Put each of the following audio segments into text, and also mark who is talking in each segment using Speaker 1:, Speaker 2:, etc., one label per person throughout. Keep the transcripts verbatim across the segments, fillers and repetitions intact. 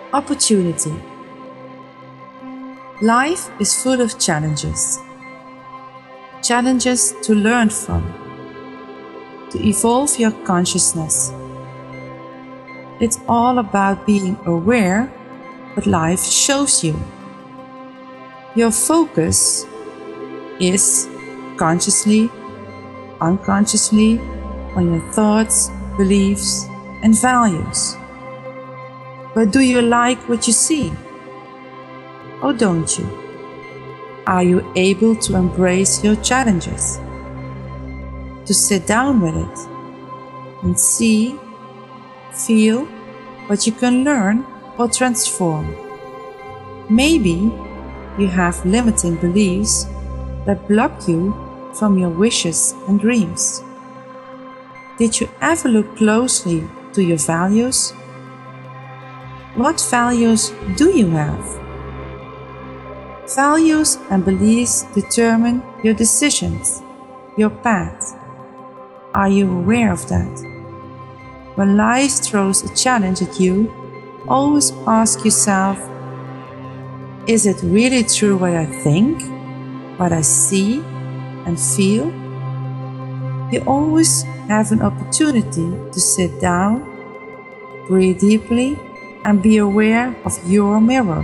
Speaker 1: Opportunity. Life is full of challenges. Challenges to learn from, to evolve your consciousness. It's all about being aware what life shows you. Your focus is consciously, unconsciously on your thoughts, beliefs, and values. But do you like what you see? Or don't you? Are you able to embrace your challenges? To sit down with it and see, feel what you can learn or transform. Maybe you have limiting beliefs that block you from your wishes and dreams. Did you ever look closely to your values? What values do you have? Values and beliefs determine your decisions, your path. Are you aware of that? When life throws a challenge at you, always ask yourself, is it really true what I think, what I see and feel? You always have an opportunity to sit down, breathe deeply, and be aware of your mirror.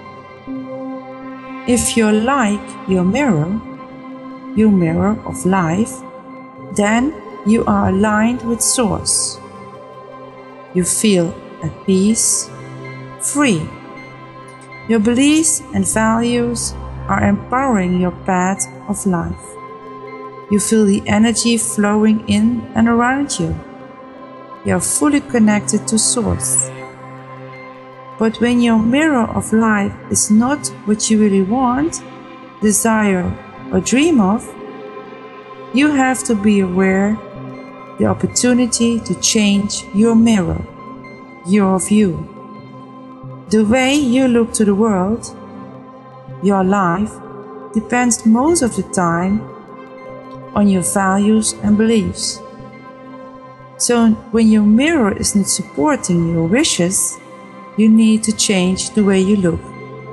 Speaker 1: If you're like your mirror, your mirror of life, then you are aligned with Source. You feel at peace, free. Your beliefs and values are empowering your path of life. You feel the energy flowing in and around you. You are fully connected to Source. But when your mirror of life is not what you really want, desire, or dream of, you have to be aware the opportunity to change your mirror, your view. The way you look to the world, your life, depends most of the time on your values and beliefs. So when your mirror is not supporting your wishes, you need to change the way you look.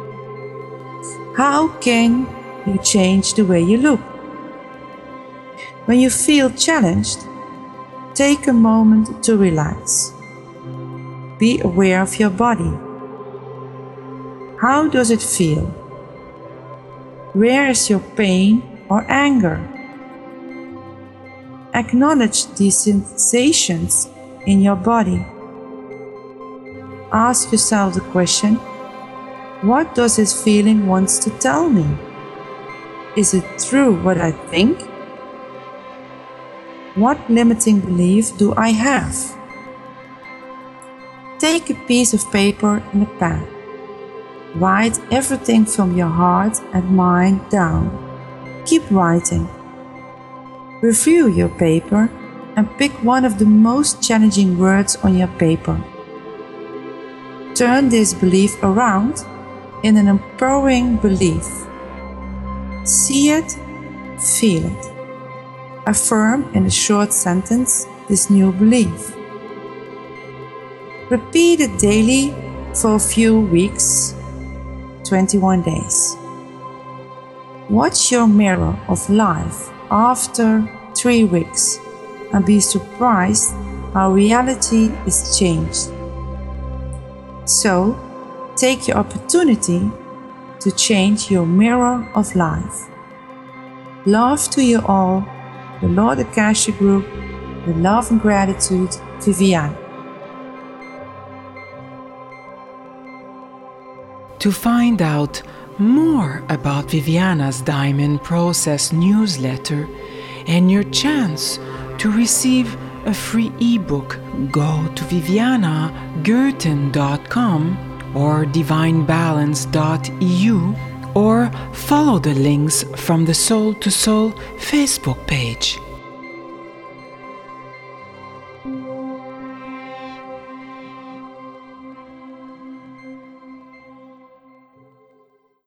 Speaker 1: How can you change the way you look? When you feel challenged, take a moment to relax. Be aware of your body. How does it feel? Where is your pain or anger? Acknowledge these sensations in your body. Ask yourself the question, what does this feeling want to tell me? Is it true what I think? What limiting belief do I have? Take a piece of paper and a pen. Write everything from your heart and mind down. Keep writing. Review your paper and pick one of the most challenging words on your paper. Turn this belief around in an empowering belief. See it, feel it. Affirm in a short sentence this new belief. Repeat it daily for a few weeks, twenty-one days. Watch your mirror of life after three weeks and be surprised how reality is changed. So, take your opportunity to change your mirror of life. Love to you all, the Lord Akashic Group, with love and gratitude, Viviana.
Speaker 2: To find out more about Viviana's Diamond Process newsletter and your chance to receive a free ebook, go to viviana gerten dot com or divine balance dot e u or follow the links from the Soul to Soul Facebook page.